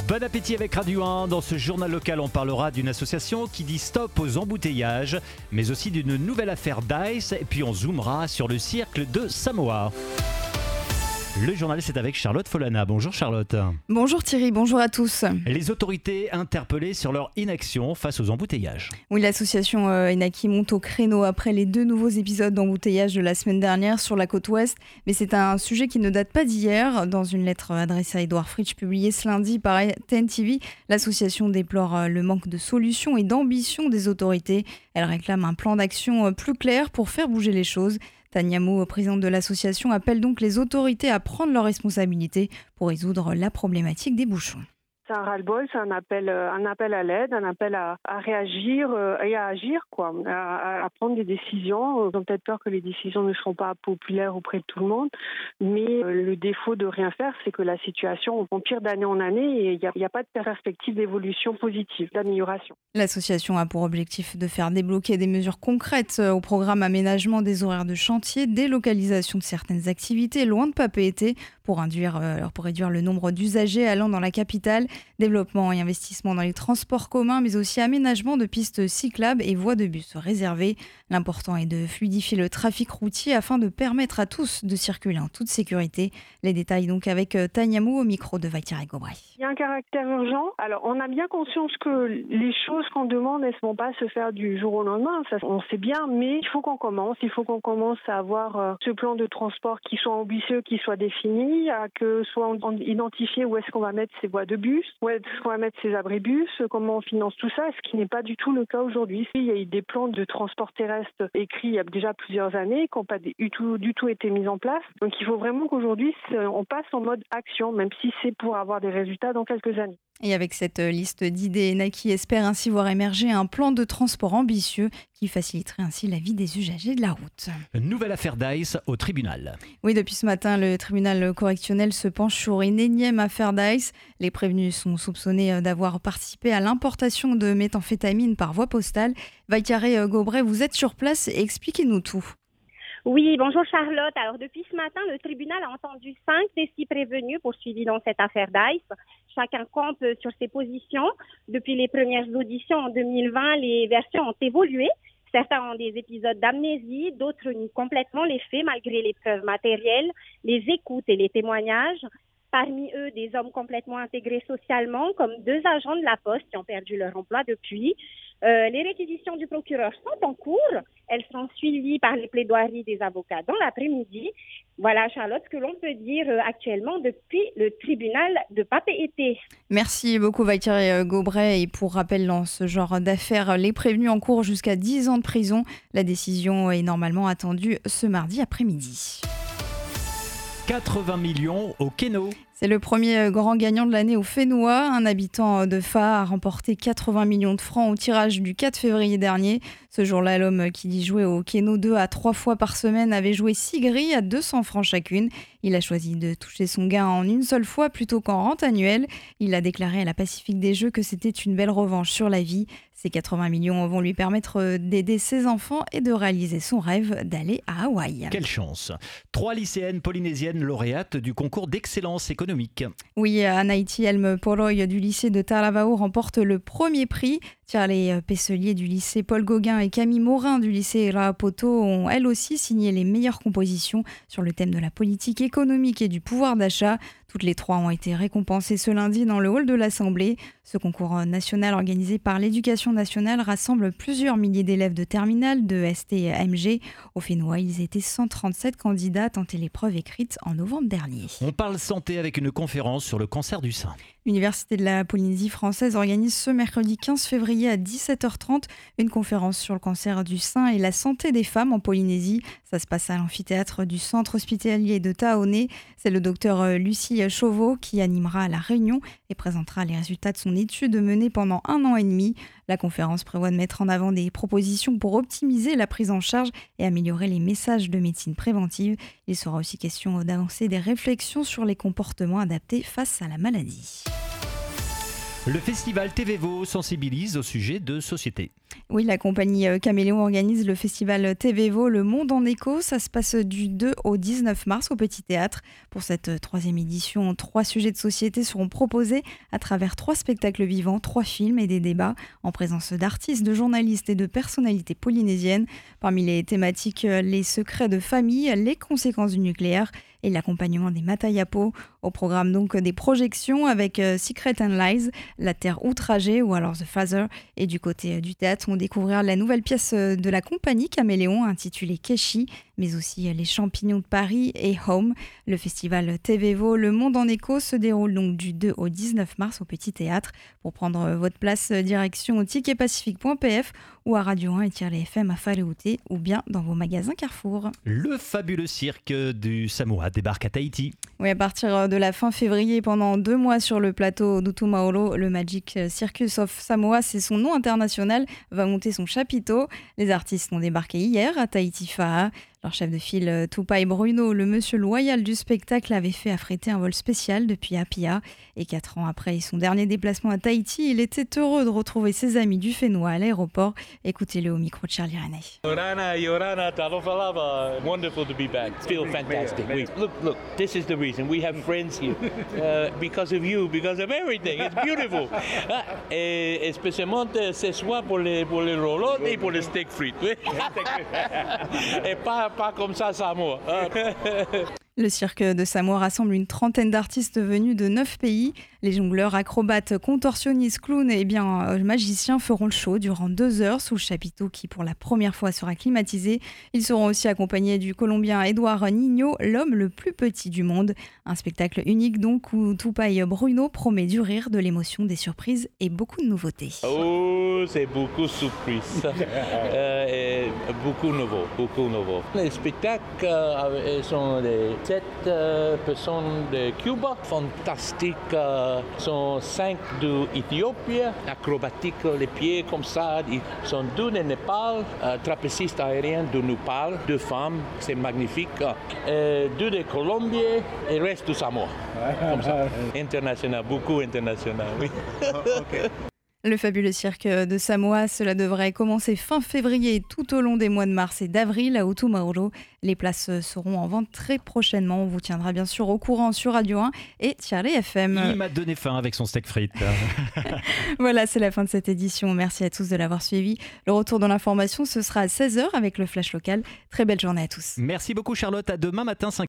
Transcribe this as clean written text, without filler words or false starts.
Bon appétit avec Radio 1. Dans ce journal local, on parlera d'une association qui dit stop aux embouteillages, mais aussi d'une nouvelle affaire Dice. Et puis on zoomera sur le cirque de Samoa. Le journal, c'est avec Charlotte Folana. Bonjour Charlotte. Bonjour Thierry, bonjour à tous. Les autorités interpellées sur leur inaction face aux embouteillages. Oui, l'association Enaki monte au créneau après les 2 nouveaux épisodes d'embouteillage de la semaine dernière sur la côte ouest. Mais c'est un sujet qui ne date pas d'hier. Dans une lettre adressée à Edouard Fritsch publiée ce lundi par TNTV, l'association déplore le manque de solutions et d'ambition des autorités. Elle réclame un plan d'action plus clair pour faire bouger les choses. Tania Mo, présidente de l'association, appelle donc les autorités à prendre leurs responsabilités pour résoudre la problématique des bouchons. C'est un ras-le-bol, c'est un appel à l'aide, un appel à réagir et à agir, à prendre des décisions. Ils ont peut-être peur que les décisions ne seront pas populaires auprès de tout le monde, mais le défaut de rien faire, c'est que la situation empire d'année en année et il n'y a pas de perspective d'évolution positive, d'amélioration. L'association a pour objectif de faire débloquer des mesures concrètes au programme aménagement des horaires de chantier, délocalisation de certaines activités loin de Papeete pour réduire le nombre d'usagers allant dans la capitale, développement et investissement dans les transports communs, mais aussi aménagement de pistes cyclables et voies de bus réservées. L'important est de fluidifier le trafic routier afin de permettre à tous de circuler en toute sécurité. Les détails donc avec Tania Mou au micro de Vaïtire Gobray. Il y a un caractère urgent. Alors on a bien conscience que les choses qu'on demande, elles ne vont pas se faire du jour au lendemain. Ça, on sait bien, mais il faut qu'on commence à avoir ce plan de transport qui soit ambitieux, qui soit défini, que soit identifié où est-ce qu'on va mettre ces voies de bus, où est-ce qu'on va mettre ces abribus, comment on finance tout ça, ce qui n'est pas du tout le cas aujourd'hui. Il y a eu des plans de transport terrestre écrits il y a déjà plusieurs années qui n'ont pas du tout été mis en place. Donc il faut vraiment qu'aujourd'hui on passe en mode action, même si c'est pour avoir des résultats dans quelques années. Et avec cette liste d'idées, Enaki espère ainsi voir émerger un plan de transport ambitieux qui faciliterait ainsi la vie des usagers de la route. Nouvelle affaire Dice au tribunal. Oui, depuis ce matin, le tribunal correctionnel se penche sur une énième affaire Dice. Les prévenus sont soupçonnés d'avoir participé à l'importation de méthamphétamine par voie postale. Vaïtire Gobray, vous êtes sur place, expliquez-nous tout. Oui, bonjour Charlotte. Alors depuis ce matin, le tribunal a entendu 5 des 6 prévenus poursuivis dans cette affaire Dice. Chacun campe sur ses positions. Depuis les premières auditions en 2020, les versions ont évolué. Certains ont des épisodes d'amnésie, d'autres nient complètement les faits malgré les preuves matérielles, les écoutes et les témoignages. Parmi eux, des hommes complètement intégrés socialement, comme 2 agents de la Poste qui ont perdu leur emploi depuis. Les réquisitions du procureur sont en cours. Elles sont suivies par les plaidoiries des avocats dans l'après-midi. Voilà, Charlotte, ce que l'on peut dire actuellement depuis le tribunal de Papeete. Merci beaucoup, Vaïtire Gobray. Et pour rappel, dans ce genre d'affaires, les prévenus encourent jusqu'à 10 ans de prison. La décision est normalement attendue ce mardi après-midi. 80 millions au Keno. C'est le premier grand gagnant de l'année au Fénois. Un habitant de Fa a remporté 80 millions de francs au tirage du 4 février dernier. Ce jour-là, l'homme qui y jouait au Keno 2 à 3 fois par semaine avait joué 6 grilles à 200 francs chacune. Il a choisi de toucher son gain en une seule fois plutôt qu'en rente annuelle. Il a déclaré à la Pacifique des Jeux que c'était une belle revanche sur la vie. Ces 80 millions vont lui permettre d'aider ses enfants et de réaliser son rêve d'aller à Hawaï. Quelle chance! 3 lycéennes polynésiennes lauréates du concours d'excellence économique. Oui, Anaïti Elme Poroy du lycée de Taravao remporte le premier prix. Charlie Pesselier du lycée Paul Gauguin et Camille Morin du lycée Raapoto ont elles aussi signé les meilleures compositions sur le thème de la politique économique et du pouvoir d'achat. Toutes les 3 ont été récompensées ce lundi dans le hall de l'Assemblée. Ce concours national organisé par l'Éducation nationale rassemble plusieurs milliers d'élèves de terminale, de ST et MG. Au Fénois, ils étaient 137 candidats à tenter l'épreuve écrite en novembre dernier. On parle santé avec une conférence sur le cancer du sein. L'Université de la Polynésie française organise ce mercredi 15 février à 17h30 une conférence sur le cancer du sein et la santé des femmes en Polynésie. Ça se passe à l'amphithéâtre du centre hospitalier de Taoné. C'est le docteur Lucie Chauveau qui animera la réunion et présentera les résultats de son étude menée pendant 1 an et demi. La conférence prévoit de mettre en avant des propositions pour optimiser la prise en charge et améliorer les messages de médecine préventive. Il sera aussi question d'avancer des réflexions sur les comportements adaptés face à la maladie. Le festival TVVO sensibilise au sujet de société. Oui, la compagnie Caméléon organise le festival TVEVO Le Monde en Écho. Ça se passe du 2 au 19 mars au Petit Théâtre. Pour cette 3e édition, 3 sujets de société seront proposés à travers 3 spectacles vivants, 3 films et des débats en présence d'artistes, de journalistes et de personnalités polynésiennes. Parmi les thématiques, les secrets de famille, les conséquences du nucléaire et l'accompagnement des Matayapo. Au programme donc des projections avec Secret and Lies, La Terre outragée ou alors The Father. Et du côté du théâtre, on découvrira la nouvelle pièce de la compagnie Caméléon intitulée Keshi, mais aussi Les Champignons de Paris et Home. Le festival TVEVO Le Monde en Écho se déroule donc du 2 au 19 mars au Petit Théâtre. Pour prendre votre place, direction ticketpacifique.pf ou à Radio 1 et les FM à Faléouté ou bien dans vos magasins Carrefour. Le fabuleux cirque du Samoa débarque à Tahiti. Oui, à partir de la fin février, pendant 2 mois sur le plateau d'Utumaoro, le Magic Circus of Samoa, c'est son nom international, va monter son chapiteau. Les artistes ont débarqué hier à Tahiti Fa'a. Leur chef de file, Tupai Bruno, le monsieur loyal du spectacle, avait fait affréter un vol spécial depuis Apia. Et 4 ans après son dernier déplacement à Tahiti, il était heureux de retrouver ses amis du Fénois à l'aéroport. Écoutez-le au micro de Charlie René. Yorana, Talofalava. Wonderful to be back. Still fantastic. Look, this is the reason. We have friends here. Because of you, because of everything. It's beautiful. Et especialment ce soir pour les roulottes et pour les steak frites. Et pas comme ça, Samoa. Le cirque de Samoa rassemble une trentaine d'artistes venus de 9 pays. Les jongleurs, acrobates, contorsionnistes, clowns et magiciens feront le show durant 2 heures sous le chapiteau qui pour la première fois sera climatisé. Ils seront aussi accompagnés du Colombien Eduard Nino, l'homme le plus petit du monde. Un spectacle unique donc où Tupai Bruno promet du rire, de l'émotion, des surprises et beaucoup de nouveautés. Oh, c'est beaucoup de surprises. Beaucoup nouveau. Les spectacles sont des 7 personnes de Cuba, fantastiques, sont 5 d'Éthiopie, acrobatiques, les pieds comme ça, ils sont 2 de Népal, trapécistes aériens de Népal, 2 femmes, c'est magnifique, 2 de Colombie et le reste du Samoa, comme ça. International, beaucoup international, oui. Okay. Le fabuleux cirque de Samoa, cela devrait commencer fin février tout au long des mois de mars et d'avril à Utumaoro. Les places seront en vente très prochainement. On vous tiendra bien sûr au courant sur Radio 1 et Tiaré FM. Il m'a donné faim avec son steak frites. Voilà, c'est la fin de cette édition. Merci à tous de l'avoir suivi. Le retour de l'information, ce sera à 16h avec le Flash Local. Très belle journée à tous. Merci beaucoup Charlotte. À demain matin, 5h.